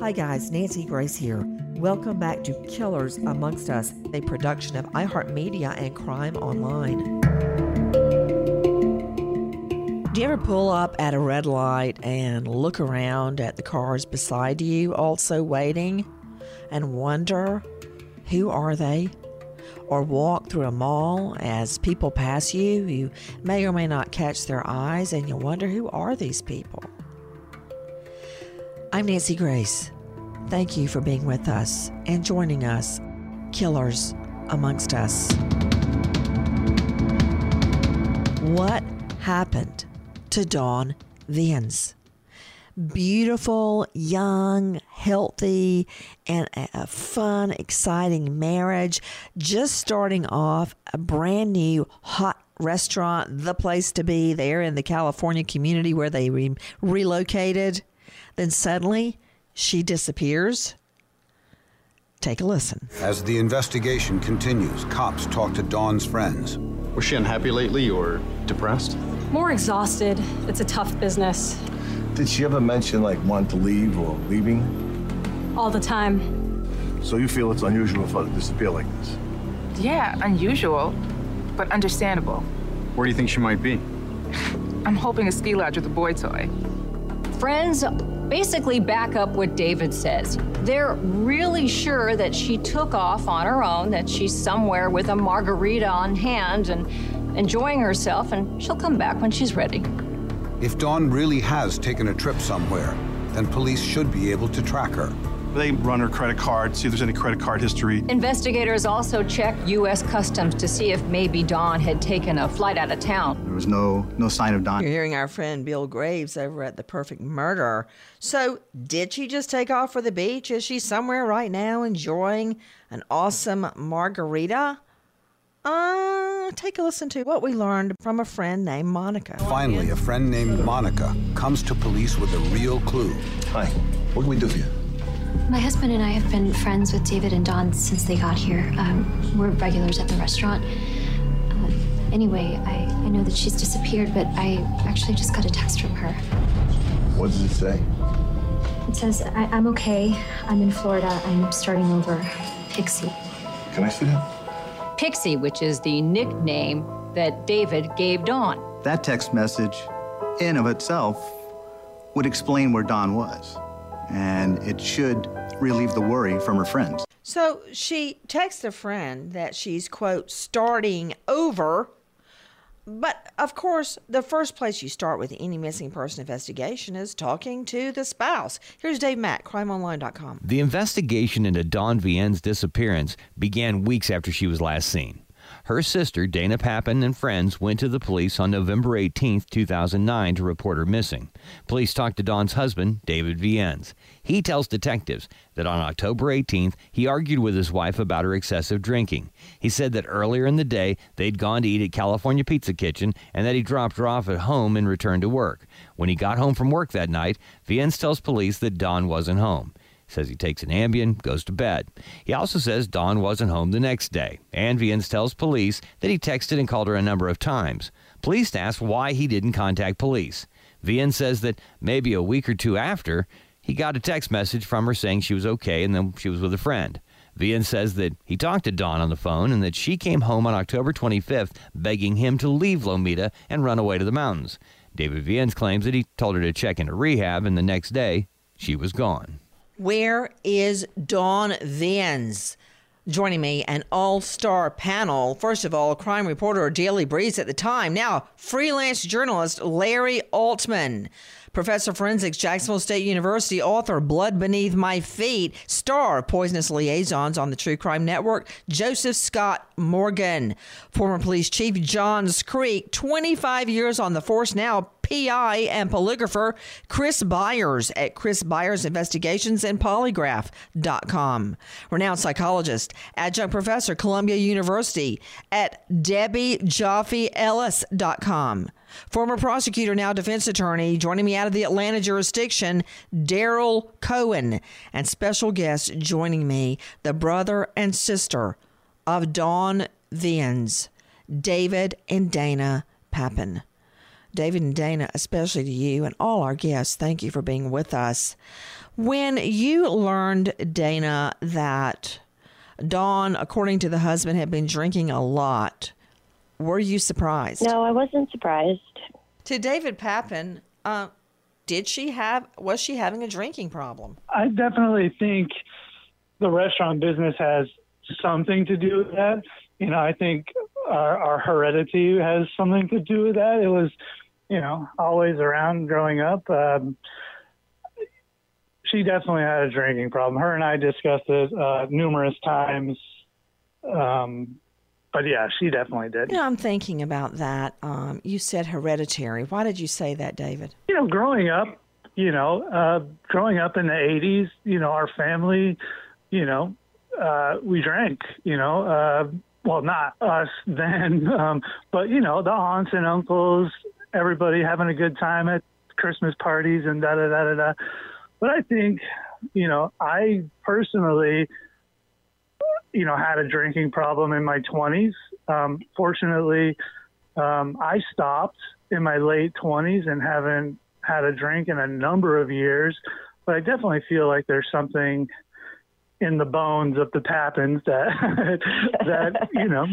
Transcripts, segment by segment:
Hi guys, Nancy Grace here. Welcome back to Killers Amongst Us, a production of iHeartMedia and Crime Online. Do you ever pull up at a red light and look around at the cars beside you also waiting and wonder, who are they? Or walk through a mall as people pass you, you may or may not catch their eyes and you wonder, who are these people? I'm Nancy Grace. Thank you for being with us and joining us, Killers Amongst Us. What happened to Dawn Viens? Beautiful, young, healthy, and a fun, exciting marriage. Just starting off a brand new hot restaurant, the place to be there in the California community where they relocated. Then suddenly, she disappears. Take a listen. As the investigation continues, cops talk to Dawn's friends. Was she unhappy lately or depressed? More exhausted. It's a tough business. Did she ever mention, wanting to leave or leaving? All the time. So you feel it's unusual for her to disappear like this? Yeah, unusual, but understandable. Where do you think she might be? I'm hoping a ski lodge with a boy toy. Friends basically back up what David says. They're really sure that she took off on her own, that she's somewhere with a margarita on hand and enjoying herself, and she'll come back when she's ready. If Dawn really has taken a trip somewhere, then police should be able to track her. They run her credit card, see if there's any credit card history. Investigators also checked U.S. Customs to see if maybe Dawn had taken a flight out of town. There was no sign of Dawn. You're hearing our friend Bill Graves over at The Perfect Murder. So, did she just take off for the beach? Is she somewhere right now enjoying an awesome margarita? Take a listen to what we learned from a friend named Monica. Finally, a friend named Monica comes to police with a real clue. Hi, what can we do for you? My husband and I have been friends with David and Dawn since they got here. We're regulars at the restaurant. Anyway, I know that she's disappeared, but I actually just got a text from her. What does it say? It says, I'm okay. I'm in Florida. I'm starting over. Pixie. Can I see that? Pixie, which is the nickname that David gave Dawn. That text message, in of itself, would explain where Dawn was. And it should relieve the worry from her friends. So she texts a friend that she's, quote, starting over. But, of course, the first place you start with any missing person investigation is talking to the spouse. Here's Dave Mack, crimeonline.com. The investigation into Dawn Viens' disappearance began weeks after she was last seen. Her sister, Dana Papin, and friends went to the police on November 18, 2009 to report her missing. Police talked to Dawn's husband, David Viens. He tells detectives that on October 18th, he argued with his wife about her excessive drinking. He said that earlier in the day, they'd gone to eat at California Pizza Kitchen and that he dropped her off at home and returned to work. When he got home from work that night, Viens tells police that Dawn wasn't home. Says he takes an Ambien, goes to bed. He also says Dawn wasn't home the next day. And Viens tells police that he texted and called her a number of times. Police asked why he didn't contact police. Viens says that maybe a week or two after, he got a text message from her saying she was okay and then she was with a friend. Viens says that he talked to Dawn on the phone and that she came home on October 25th begging him to leave Lomita and run away to the mountains. David Viens claims that he told her to check into rehab and the next day, she was gone. Where is Dawn Viens? Joining me, an all-star panel. First of all, crime reporter at Daily Breeze at the time. Now, freelance journalist Larry Altman. Professor of Forensics, Jacksonville State University, author Blood Beneath My Feet, star of Poisonous Liaisons on the True Crime Network, Joseph Scott Morgan. Former police chief Johns Creek, 25 years on the force now, PI and polygrapher Chris Byers at Chris Byers Investigations and Polygraph.com. Renowned psychologist, adjunct professor, Columbia University at DebbieJaffeEllis.com. Former prosecutor, now defense attorney, joining me out of the Atlanta jurisdiction, Daryl Cohen. And special guest joining me, the brother and sister of Dawn Viens, David and Dana Papin. David and Dana, especially to you and all our guests, thank you for being with us. When you learned, Dana, that Dawn, according to the husband, had been drinking a lot, were you surprised? No, I wasn't surprised. To David Pappan, was she having a drinking problem? I definitely think the restaurant business has something to do with that. You know, I think our heredity has something to do with that. It was, you know, always around growing up. She definitely had a drinking problem. Her and I discussed it numerous times. But yeah, she definitely did. You know, I'm thinking about that. You said hereditary. Why did you say that, David? You know, growing up in the 80s, you know, our family, you know, we drank, you know, well, not us then, but, you know, the aunts and uncles, everybody having a good time at Christmas parties and da-da-da-da-da. But I think, you know, I personally, you know, had a drinking problem in my 20s. Fortunately, I stopped in my late 20s and haven't had a drink in a number of years. But I definitely feel like there's something in the bones of the Pappans that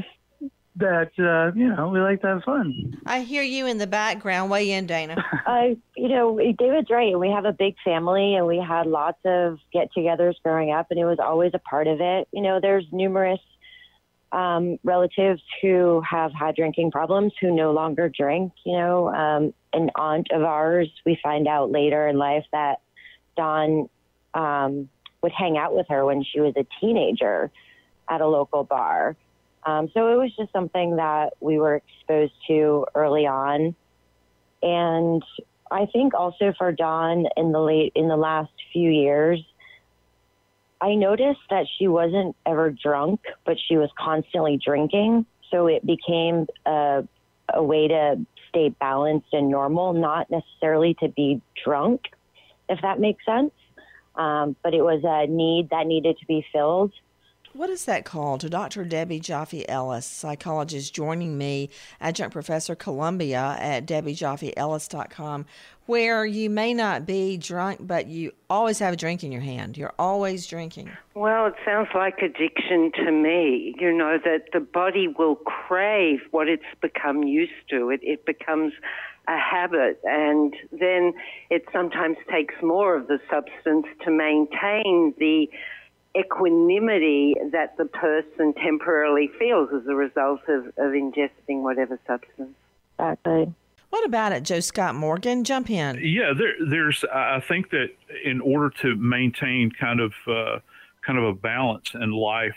we like to have fun. I hear you in the background. Weigh in, Dana. You know, David's right. We have a big family, and we had lots of get-togethers growing up, and it was always a part of it. You know, there's numerous relatives who have had drinking problems who no longer drink. You know, an aunt of ours, we find out later in life that Dawn would hang out with her when she was a teenager at a local bar. So it was just something that we were exposed to early on. And I think also for Dawn in the last few years, I noticed that she wasn't ever drunk, but she was constantly drinking. So it became a way to stay balanced and normal, not necessarily to be drunk, if that makes sense. But it was a need that needed to be filled. What is that called? To Dr. Debbie Joffe-Ellis, psychologist, joining me, adjunct professor Columbia at DebbieJoffeEllis.com, where you may not be drunk, but you always have a drink in your hand. You're always drinking. Well, it sounds like addiction to me, you know, that the body will crave what it's become used to. It becomes a habit, and then it sometimes takes more of the substance to maintain the equanimity that the person temporarily feels as a result of ingesting whatever substance. Exactly. What about it, Joe Scott Morgan? Jump in. Yeah, there's. I think that in order to maintain kind of a balance in life,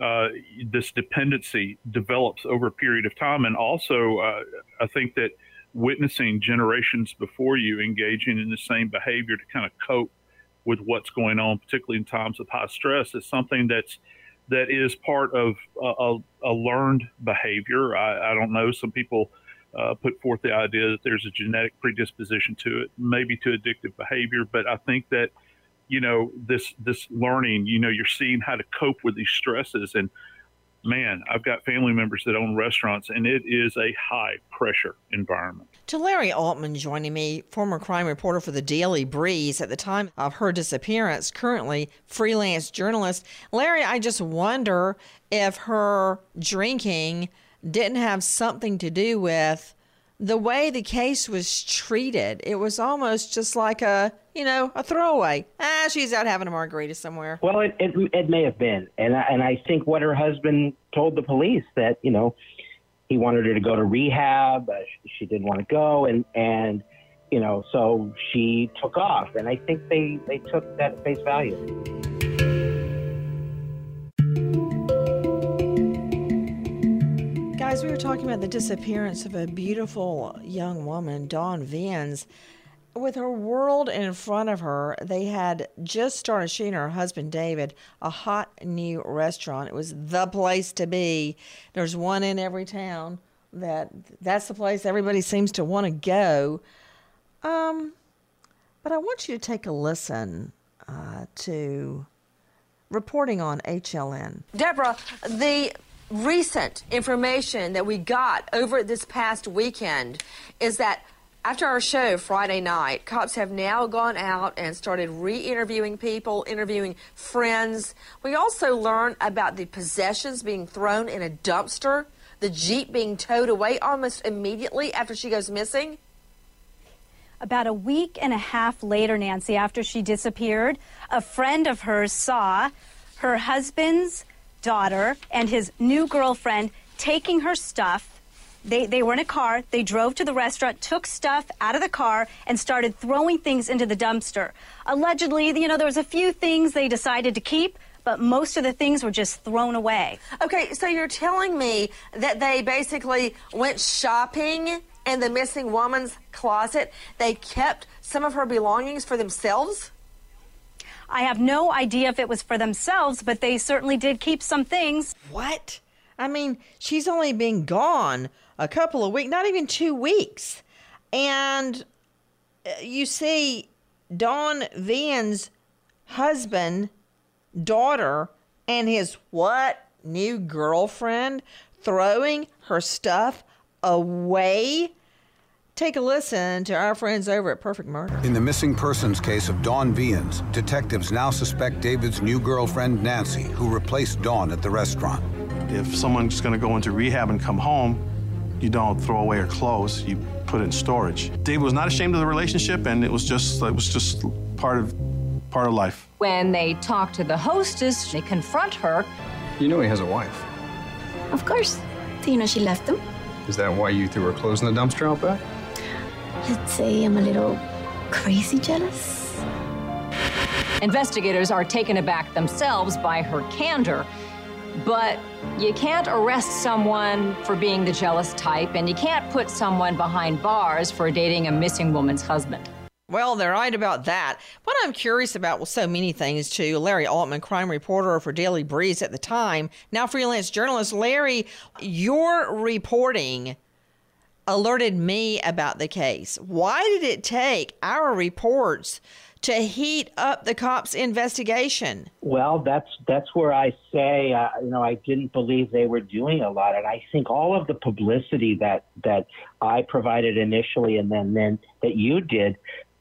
this dependency develops over a period of time, and also I think that witnessing generations before you engaging in the same behavior to kind of cope with what's going on, particularly in times of high stress, is something that is part of a learned behavior. I don't know. Some people put forth the idea that there's a genetic predisposition to it, maybe to addictive behavior. But I think that, you know, this learning, you know, you're seeing how to cope with these stresses. And man, I've got family members that own restaurants, and it is a high pressure environment. To Larry Altman joining me, former crime reporter for the Daily Breeze at the time of her disappearance, currently freelance journalist. Larry, I just wonder if her drinking didn't have something to do with the way the case was treated. It was almost just like a throwaway. She's out having a margarita somewhere. Well, it may have been. And I think what her husband told the police, that, you know, he wanted her to go to rehab. She didn't want to go. And you know, so she took off. And I think they took that at face value. Guys, we were talking about the disappearance of a beautiful young woman, Dawn Vans. With her world in front of her, they had just started, she and her husband David, a hot new restaurant. It was the place to be. There's one in every town. That's the place everybody seems to want to go. But I want you to take a listen to reporting on HLN. Deborah, the recent information that we got over this past weekend is that After our show Friday night, cops have now gone out and started re-interviewing people, interviewing friends. We also learned about the possessions being thrown in a dumpster, the Jeep being towed away almost immediately after she goes missing. About a week and a half later, Nancy, after she disappeared, a friend of hers saw her husband's daughter and his new girlfriend taking her stuff. They were in a car. They drove to the restaurant, took stuff out of the car, and started throwing things into the dumpster. Allegedly, there was a few things they decided to keep, but most of the things were just thrown away. Okay, so you're telling me that they basically went shopping in the missing woman's closet? They kept some of her belongings for themselves? I have no idea if it was for themselves, but they certainly did keep some things. What? I mean, she's only been gone a couple of weeks, not even 2 weeks. And you see Don Vian's husband, daughter, and his new girlfriend throwing her stuff away. Take a listen to our friends over at Perfect Murder. In the missing persons case of Dawn Vians, detectives now suspect David's new girlfriend, Nancy, who replaced Dawn at the restaurant. If someone's going to go into rehab and come home, you don't throw away her clothes, you put it in storage. David was not ashamed of the relationship, and it was just part of life. When they talk to the hostess, they confront her. You know he has a wife. Of course. Do you know she left him? Is that why you threw her clothes in the dumpster out back? Let's say I'm a little crazy jealous. Investigators are taken aback themselves by her candor. But you can't arrest someone for being the jealous type, and you can't put someone behind bars for dating a missing woman's husband. Well, they're right about that. What I'm curious about was so many things, too. Larry Altman, crime reporter for Daily Breeze at the time, now freelance journalist. Larry, your reporting alerted me about the case. Why did it take our reports to heat up the cops' investigation? Well, that's where I say, I didn't believe they were doing a lot. And I think all of the publicity that I provided initially and then that you did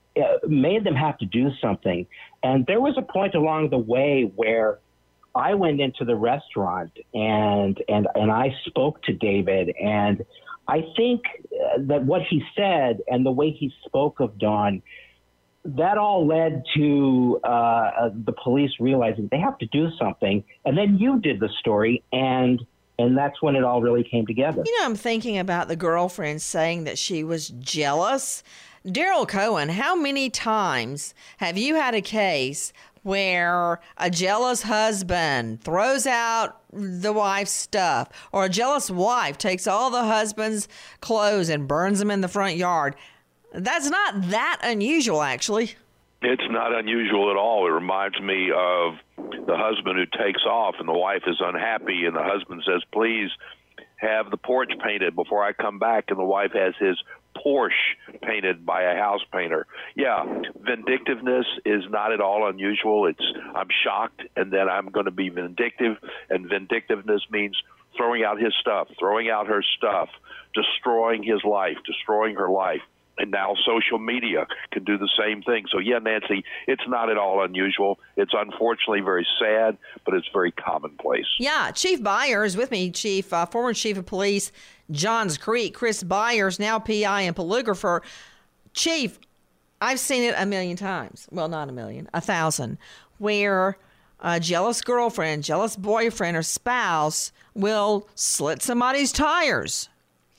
made them have to do something. And there was a point along the way where I went into the restaurant and I spoke to David. And I think that what he said and the way he spoke of Dawn, that all led to the police realizing they have to do something. And then you did the story, and that's when it all really came together. I'm thinking about the girlfriend saying that she was jealous. Daryl Cohen, how many times have you had a case where a jealous husband throws out the wife's stuff, or a jealous wife takes all the husband's clothes and burns them in the front yard? That's not that unusual, actually. It's not unusual at all. It reminds me of the husband who takes off and the wife is unhappy and the husband says, please have the porch painted before I come back, and the wife has his Porsche painted by a house painter. Yeah, vindictiveness is not at all unusual. I'm shocked, and then I'm going to be vindictive, and vindictiveness means throwing out his stuff, throwing out her stuff, destroying his life, destroying her life. And now social media can do the same thing. So, yeah, Nancy, it's not at all unusual. It's unfortunately very sad, but it's very commonplace. Yeah, Chief Byers with me, former Chief of Police, Johns Creek. Chris Byers, now PI and polygrapher. Chief, I've seen it a million times. Well, not a million, 1,000, where a jealous girlfriend, jealous boyfriend or spouse will slit somebody's tires,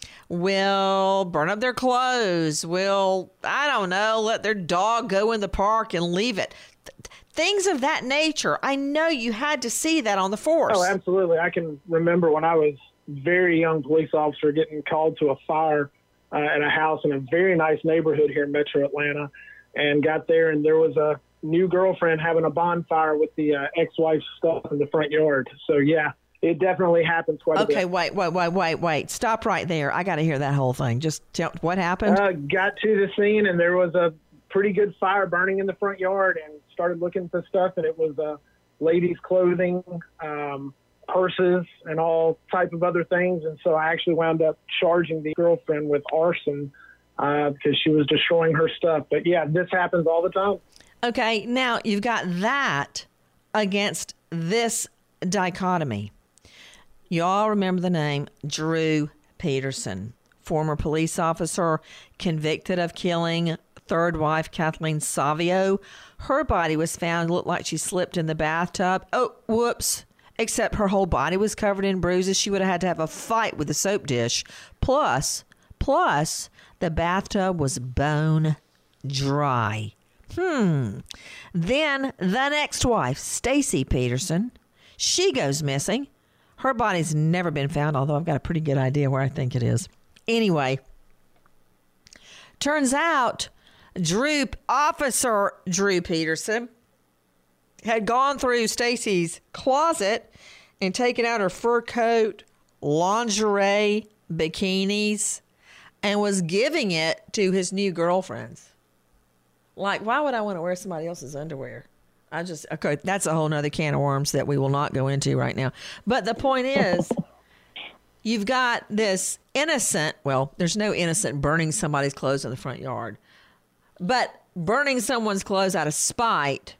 will burn up their clothes, will, let their dog go in the park and leave it. Things of that nature. I know you had to see that on the force. Oh, absolutely. I can remember when I was a very young police officer getting called to a fire at a house in a very nice neighborhood here in Metro Atlanta, and got there, and there was a new girlfriend having a bonfire with the ex-wife's stuff in the front yard. So, yeah. It definitely happens quite a bit. Okay, wait. Stop right there. I got to hear that whole thing. Just tell what happened. Got to the scene, and there was a pretty good fire burning in the front yard, and started looking for stuff, and it was ladies' clothing, purses, and all type of other things. And so I actually wound up charging the girlfriend with arson because she was destroying her stuff. But yeah, this happens all the time. Okay, now you've got that against this dichotomy. You all remember the name Drew Peterson, former police officer convicted of killing third wife Kathleen Savio. Her body was found, looked like she slipped in the bathtub. Oh, whoops. Except her whole body was covered in bruises. She would have had to have a fight with the soap dish. Plus, the bathtub was bone dry. Then the next wife, Stacy Peterson, she goes missing. Her body's never been found, although I've got a pretty good idea where I think it is. Anyway, turns out Officer Drew Peterson had gone through Stacy's closet and taken out her fur coat, lingerie, bikinis, and was giving it to his new girlfriends. Like, why would I want to wear somebody else's underwear? Okay, that's a whole nother can of worms that we will not go into right now. But the point is, you've got this innocent, well, there's no innocent burning somebody's clothes in the front yard, but burning someone's clothes out of spite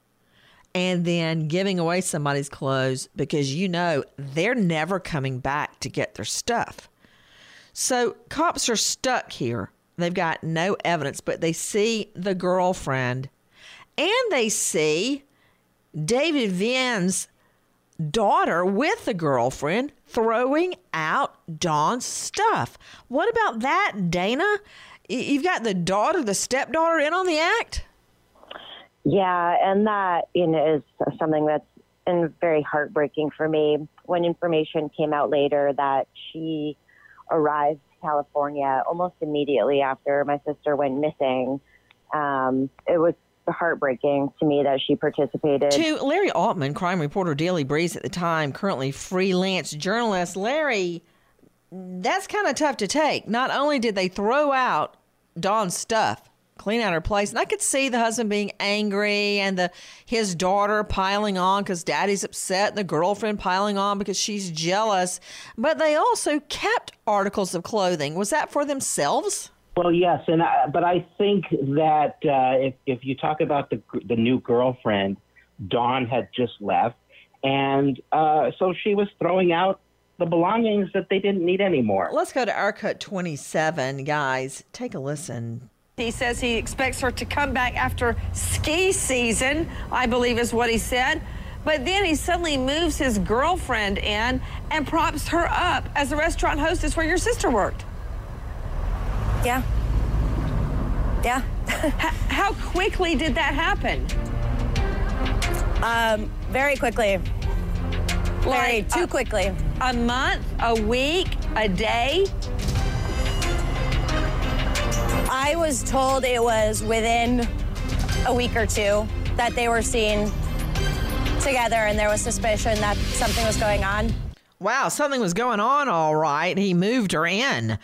and then giving away somebody's clothes because you know they're never coming back to get their stuff. So cops are stuck here. They've got no evidence, but they see the girlfriend and they see David Vien's daughter with the girlfriend throwing out Dawn's stuff. What about that, Dana? You've got the daughter, the stepdaughter in on the act? Yeah, and that is something that's been very heartbreaking for me. When information came out later that she arrived to California almost immediately after my sister went missing, it was heartbreaking to me that she participated. To Larry Altman, crime reporter, Daily Breeze at the time, currently freelance journalist. Larry, that's kind of tough to take. Not only did they throw out Dawn's stuff, clean out her place, and I could see the husband being angry and his daughter piling on because daddy's upset, and the girlfriend piling on because she's jealous, but they also kept articles of clothing. Was that for themselves? Well, yes, but I think that if you talk about the new girlfriend, Dawn had just left, and so she was throwing out the belongings that they didn't need anymore. Let's go to Arcut 27, guys. Take a listen. He says he expects her to come back after ski season, I believe is what he said. But then he suddenly moves his girlfriend in and props her up as the restaurant hostess where your sister worked. Yeah. How quickly did that happen? Very quickly. Larry, too quickly. A month, a week, a day? I was told it was within a week or two that they were seen together and there was suspicion that something was going on. Wow, something was going on, all right. He moved her in.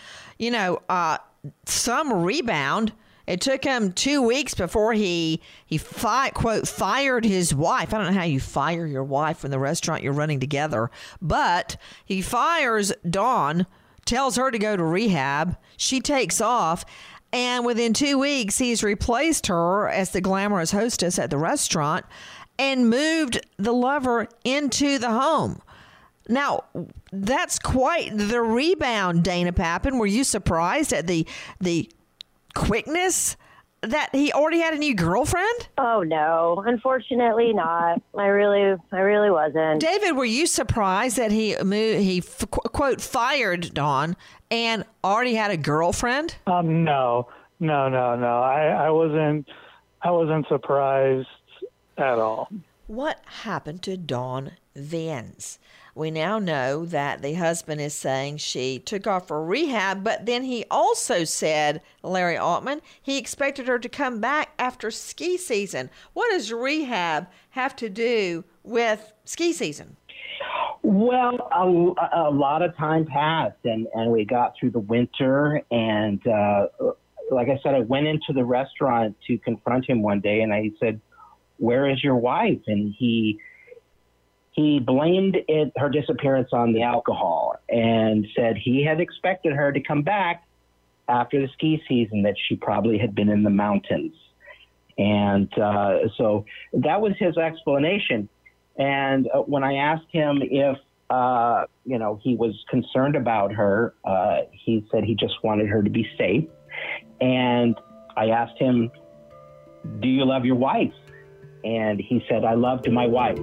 Some rebound. It took him 2 weeks before he quote, fired his wife. I don't know how you fire your wife from the restaurant you're running together, but he fires Dawn, tells her to go to rehab. She takes off, and within 2 weeks, he's replaced her as the glamorous hostess at the restaurant and moved the lover into the home. Now, that's quite the rebound, Dana Pappen. Were you surprised at the quickness that he already had a new girlfriend? Oh, no. Unfortunately not. I really wasn't. David, were you surprised that he quote, fired Dawn and already had a girlfriend? No. I wasn't surprised at all. What happened to Dawn Vance? We now know that the husband is saying she took off for rehab, but then he also said, Larry Altman, he expected her to come back after ski season. What does rehab have to do with ski season? Well, a lot of time passed, and we got through the winter, and like I said, I went into the restaurant to confront him one day, and I said, "Where is your wife?" And he blamed her disappearance on the alcohol and said he had expected her to come back after the ski season that she probably had been in the mountains. And so that was his explanation. And when I asked him if, he was concerned about her, he said he just wanted her to be safe. And I asked him, do you love your wife? And he said, I loved my wife.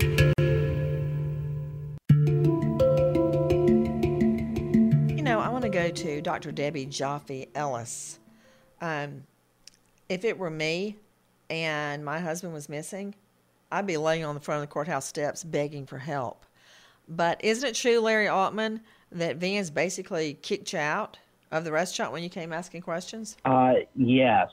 I want to go to Dr. Debbie Joffe Ellis. If it were me and my husband was missing, I'd be laying on the front of the courthouse steps begging for help. But isn't it true, Larry Altman, that Vans basically kicked you out of the restaurant when you came asking questions? Yes.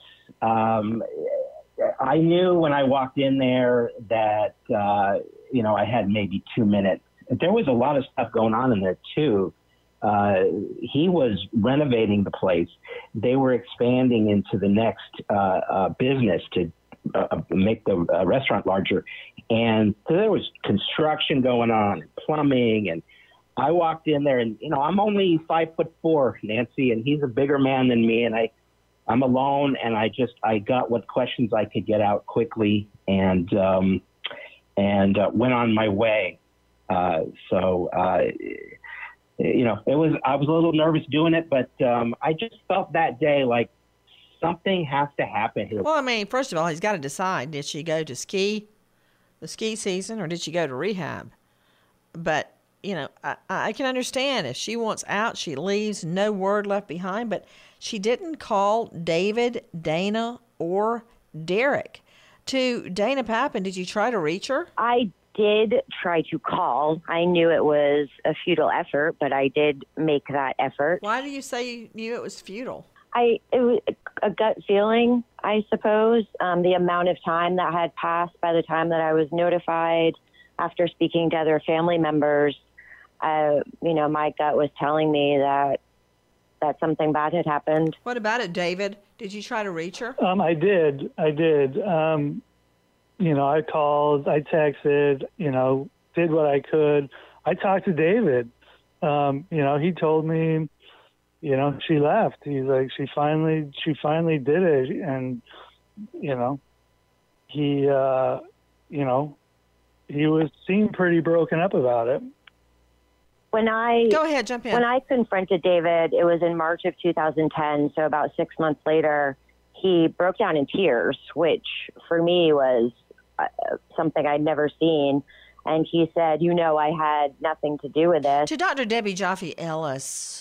I knew when I walked in there that, I had maybe 2 minutes. There was a lot of stuff going on in there, too. He was renovating the place. They were expanding into the next business to make the restaurant larger. And so there was construction going on, plumbing. And I walked in there and, I'm only 5'4", Nancy, and he's a bigger man than me. And I'm alone, and I got what questions I could get out quickly and went on my way. I was a little nervous doing it, but I just felt that day like something has to happen here. Well, first of all, he's got to decide, did she go to the ski season, or did she go to rehab? But, I can understand if she wants out, she leaves, no word left behind, but she didn't call David, Dana, or Derek. To Dana Pappen, did you try to reach her? I did try to call. I knew it was a futile effort, but I did make that effort. Why do you say you knew it was futile? It was a gut feeling, I suppose. The amount of time that had passed by the time that I was notified after speaking to other family members, my gut was telling me that something bad had happened. What about it, David? Did you try to reach her? I did. I called, I texted, did what I could. I talked to David. He told me, she left. He's like, she finally did it. And, he seemed pretty broken up about it. Go ahead, jump in. When I confronted David, it was in March of 2010, so about 6 months later, he broke down in tears, which for me was something I'd never seen. And he said, I had nothing to do with this. To Dr. Debbie Joffe Ellis,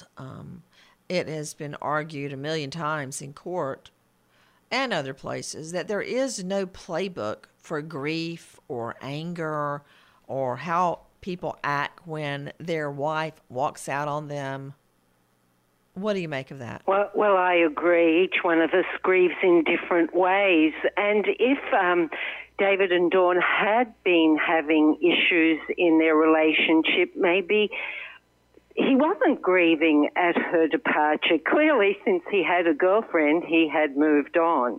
it has been argued a million times in court and other places that there is no playbook for grief or anger or how people act when their wife walks out on them. What do you make of that? Well, I agree. Each one of us grieves in different ways. And if David and Dawn had been having issues in their relationship, maybe he wasn't grieving at her departure. Clearly, since he had a girlfriend, he had moved on.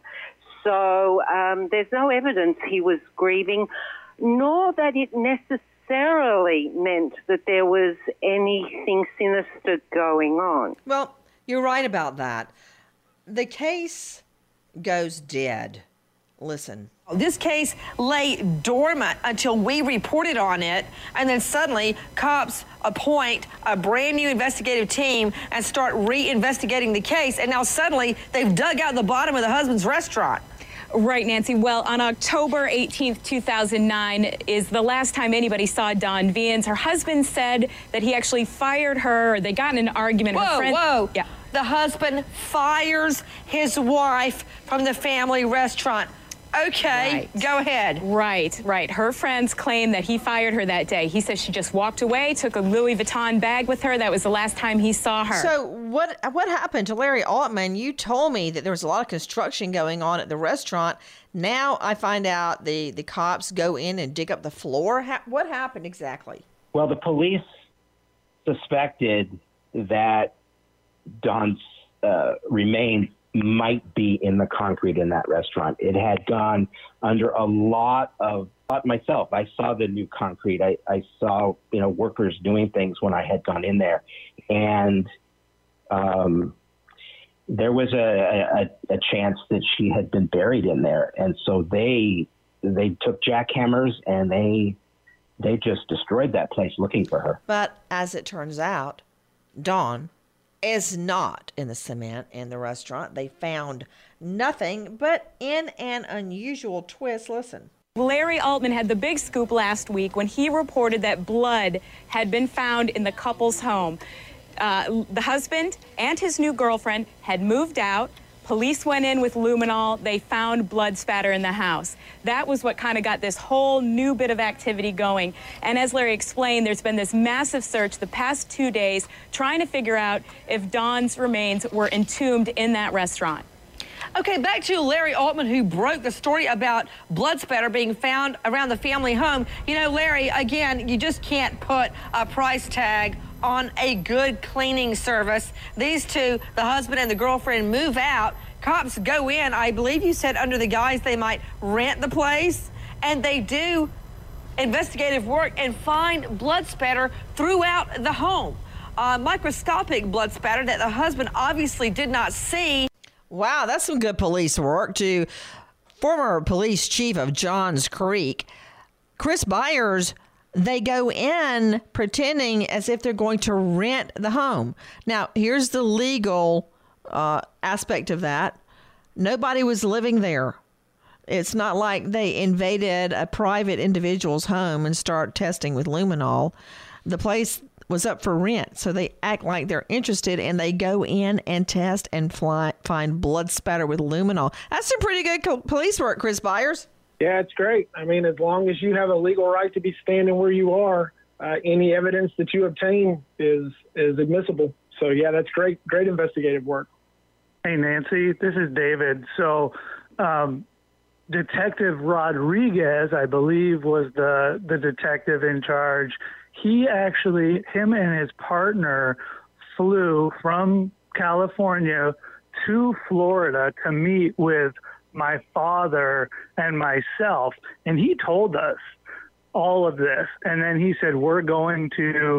So there's no evidence he was grieving, nor that it necessarily meant that there was anything sinister going on. Well, you're right about that. The case goes dead. Listen. This case lay dormant until we reported on it, and then suddenly cops appoint a brand new investigative team and start reinvestigating the case, and now suddenly they've dug out the bottom of the husband's restaurant. Right, Nancy. Well, on October 18th, 2009 is the last time anybody saw Dawn Vans. Her husband said that he actually fired her, or they got in an argument. Whoa. Yeah. The husband fires his wife from the family restaurant. Okay, right. Go ahead. Right. Her friends claim that he fired her that day. He says she just walked away, took a Louis Vuitton bag with her. That was the last time he saw her. So what happened to Larry Altman? You told me that there was a lot of construction going on at the restaurant. Now I find out the cops go in and dig up the floor. What happened exactly? Well, the police suspected that Dawn's remains might be in the concrete in that restaurant. It had gone under a lot of myself. I saw the new concrete. I saw, workers doing things when I had gone in there. And there was a chance that she had been buried in there. And so they took jackhammers and they just destroyed that place looking for her. But as it turns out, Dawn is not in the cement in the restaurant. They found nothing, but in an unusual twist, listen. Larry Altman had the big scoop last week when he reported that blood had been found in the couple's home. The husband and his new girlfriend had moved out. Police went in with luminol. They found blood spatter in the house. That was what kind of got this whole new bit of activity going. And as Larry explained, there's been this massive search the past 2 days trying to figure out if Dawn's remains were entombed in that restaurant. Okay, back to Larry Altman, who broke the story about blood spatter being found around the family home. You know, Larry, again, you just can't put a price tag on a good cleaning service. These two, the husband and the girlfriend, move out. Cops go in, I believe you said, under the guise they might rent the place, and they do investigative work and find blood spatter throughout the home. Microscopic blood spatter that the husband obviously did not see. Wow, that's some good police work. To former police chief of Johns Creek, Chris Byers, they go in pretending as if they're going to rent the home. Now, here's the legal aspect of that. Nobody was living there. It's not like they invaded a private individual's home and start testing with luminol. The place was up for rent, so they act like they're interested, and they go in and test and find blood spatter with luminol. That's some pretty good police work, Chris Byers. Yeah, it's great. I mean, as long as you have a legal right to be standing where you are, any evidence that you obtain is admissible. So, yeah, that's great investigative work. Hey, Nancy, this is David. So, Detective Rodriguez, I believe, was the detective in charge. Him and his partner flew from California to Florida to meet with my father and myself. And he told us all of this. And then he said, we're going to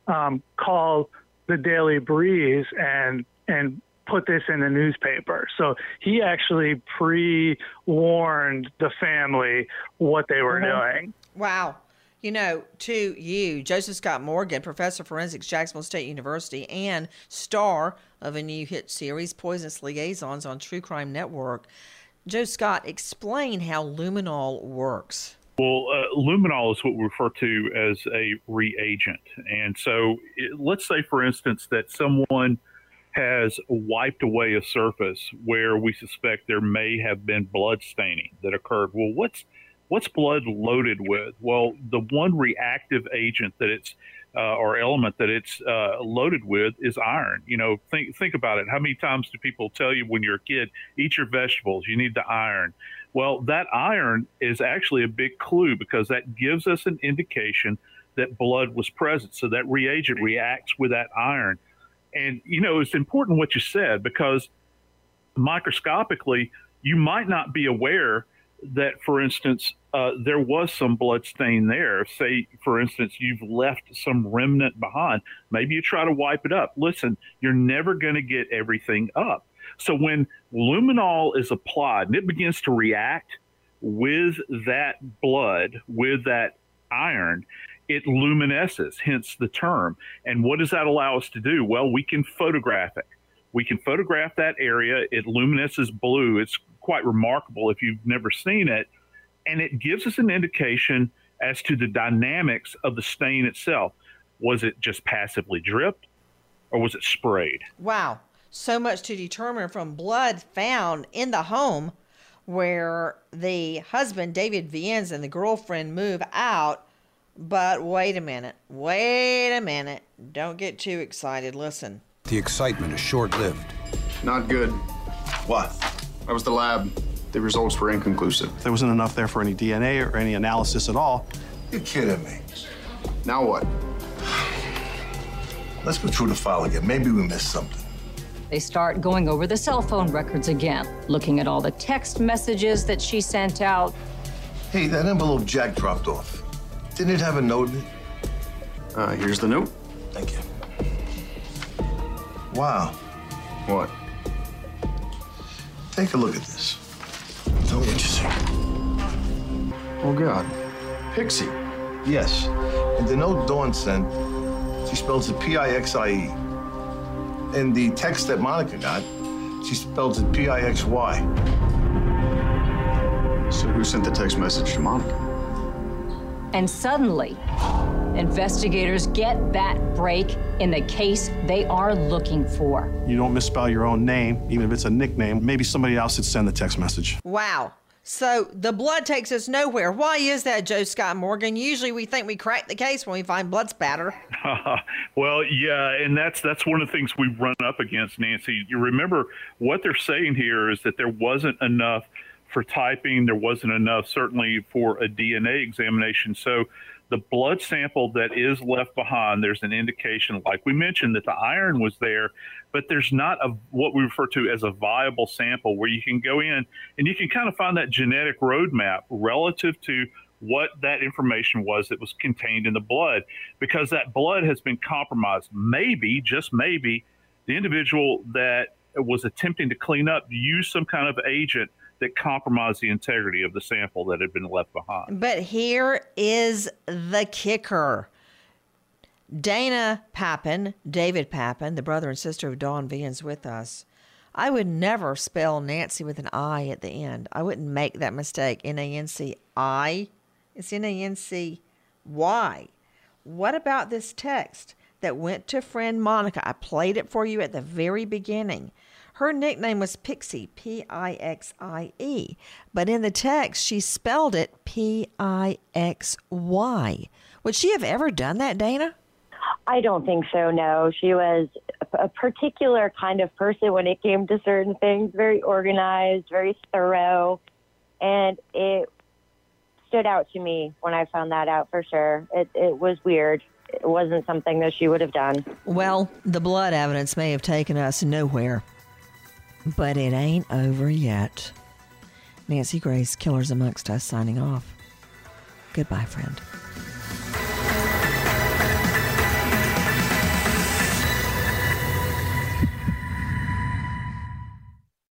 call the Daily Breeze and put this in the newspaper. So he actually pre-warned the family what they were doing. Wow. You know, to you, Joseph Scott Morgan, professor of forensics, Jacksonville State University, and star of a new hit series, Poisonous Liaisons, on True Crime Network. Joe Scott, explain how luminol works. Well, luminol is what we refer to as a reagent. And so let's say, for instance, that someone has wiped away a surface where we suspect there may have been blood staining that occurred. Well, what's blood loaded with? Well, the one reactive agent that it's or element that it's loaded with is iron. You know, think about it. How many times do people tell you when you're a kid, eat your vegetables, you need the iron? Well, that iron is actually a big clue because that gives us an indication that blood was present. So that reagent reacts with that iron. And, you know, it's important what you said because microscopically, you might not be aware that, for instance, there was some blood stain there. Say, for instance, you've left some remnant behind. Maybe you try to wipe it up. Listen, you're never going to get everything up. So when luminol is applied and it begins to react with that blood, with that iron, it luminesces, hence the term. And what does that allow us to do? Well, we can photograph it. We can photograph that area. It luminesces blue. It's quite remarkable if you've never seen it. And it gives us an indication as to the dynamics of the stain itself. Was it just passively dripped or was it sprayed? Wow. So much to determine from blood found in the home where the husband, David Viennes, and the girlfriend move out. But wait a minute. Don't get too excited. Listen. The excitement is short-lived. Not good. What? That was the lab. The results were inconclusive. There wasn't enough there for any DNA or any analysis at all. You're kidding me. Now what? Let's go through the file again. Maybe we missed something. They start going over the cell phone records again, looking at all the text messages that she sent out. Hey, that envelope Jack dropped off. Didn't it have a note in it? Here's the note. Thank you. Wow. What? Take a look at this. Tell me what you see. Oh, God. Pixie. Yes. And the note Dawn sent, she spells it P-I-X-I-E. In the text that Monica got, she spells it P-I-X-Y. So who sent the text message to Monica? And suddenly, investigators get that break in the case they are looking for. You don't misspell your own name, even if it's a nickname. Maybe somebody else should send the text message. Wow. So the blood takes us nowhere. Why is that, Joe Scott Morgan? Usually we think we crack the case when we find blood spatter. Well, yeah, and that's one of the things we run up against, Nancy. You remember what they're saying here is that there wasn't enough for typing. There wasn't enough, certainly, for a DNA examination. So the blood sample that is left behind, there's an indication, like we mentioned, that the iron was there, but there's not what we refer to as a viable sample where you can go in and you can kind of find that genetic roadmap relative to what that information was that was contained in the blood, because that blood has been compromised. Maybe, just maybe, the individual that was attempting to clean up used some kind of agent that compromised the integrity of the sample that had been left behind. But here is the kicker. Dana Pappen, David Pappen, the brother and sister of Dawn Viens, with us. I would never spell Nancy with an I at the end. I wouldn't make that mistake. N-A-N-C-I. It's N-A-N-C-Y. What about this text that went to friend Monica? I played it for you at the very beginning. Her nickname was Pixie, P-I-X-I-E. But in the text, she spelled it P-I-X-Y. Would she have ever done that, Dana? I don't think so, no. She was a particular kind of person when it came to certain things, very organized, very thorough. And it stood out to me when I found that out for sure. It was weird. It wasn't something that she would have done. Well, the blood evidence may have taken us nowhere. But it ain't over yet. Nancy Grace, Killers Amongst Us, signing off. Goodbye, friend.